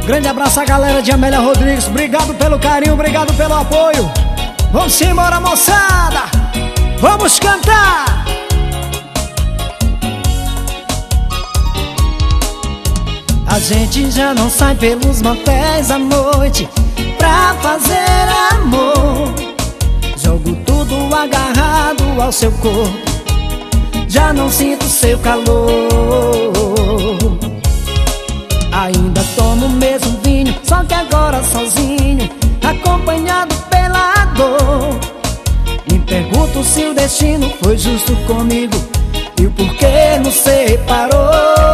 Grande abraço à galera de Amélia Rodrigues. Obrigado pelo carinho, obrigado pelo apoio. Vamos embora, moçada. Vamos cantar. A gente já não sai pelos motéis à noite pra fazer amor. Jogo tudo agarrado ao seu corpo, já não sinto seu calor. Ainda tomo o mesmo vinho, só que agora sozinho, acompanhado pela dor. Me pergunto se o destino foi justo comigo e o porquê nos separou.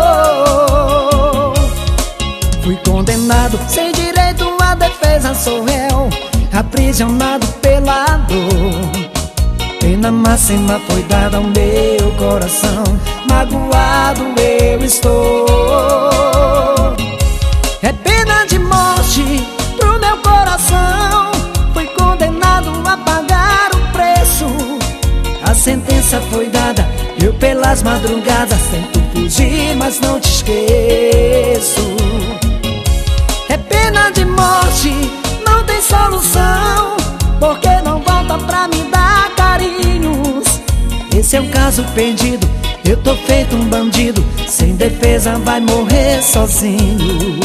Fui condenado sem direito à defesa, sou réu, aprisionado pela dor. Pena máxima foi dada ao meu coração, magoado eu estou. É pena de morte pro meu coração, fui condenado a pagar o preço. A sentença foi dada, eu pelas madrugadas tento fugir, mas não te esqueço. É pena de morte, não tem solução, porque não volta pra me dar carinhos. Esse é um caso perdido, eu tô feito um bandido, sem defesa vai morrer sozinho.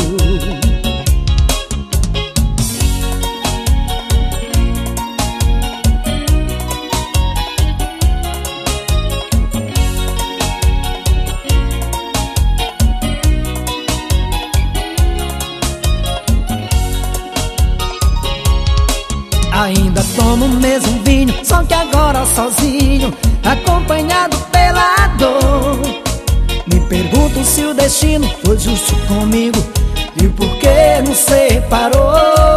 Ainda tomo o mesmo vinho, só que agora sozinho, acompanhado pela dor. Me pergunto se o destino foi justo comigo e o porquê nos separou.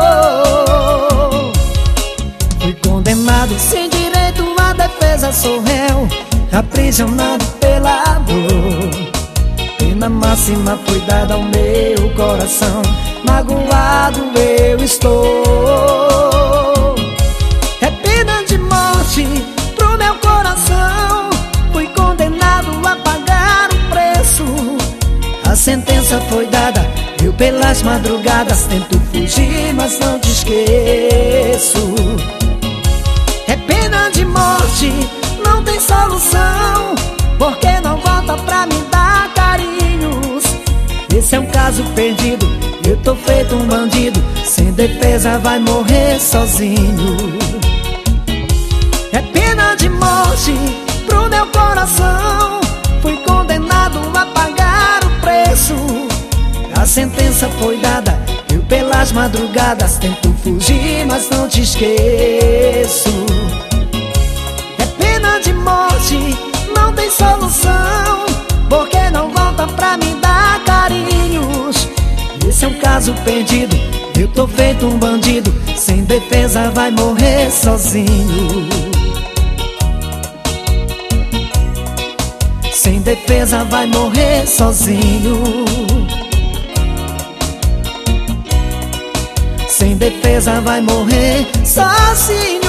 Fui condenado sem direito à defesa, sou réu, aprisionado pela dor. Pena máxima foi dada ao meu coração, magoado eu estou. É pena de morte pro meu coração, fui condenado a pagar o preço. A sentença foi dada, eu pelas madrugadas tento fugir, mas não te esqueço. É pena de morte, não tem solução, porque não volta pra me dar carinhos. Esse é um caso perdido, eu tô feito um bandido, sem defesa vai morrer sozinho. É pena de morte pro meu coração, fui condenado a pagar o preço. A sentença foi dada, eu pelas madrugadas tento fugir, mas não te esqueço. É pena de morte, não tem solução, porque não volta pra me dar carinhos. Esse é um caso perdido, eu tô feito um bandido, sem defesa vai morrer sozinho. Sem defesa vai morrer sozinho. Sem defesa vai morrer sozinho.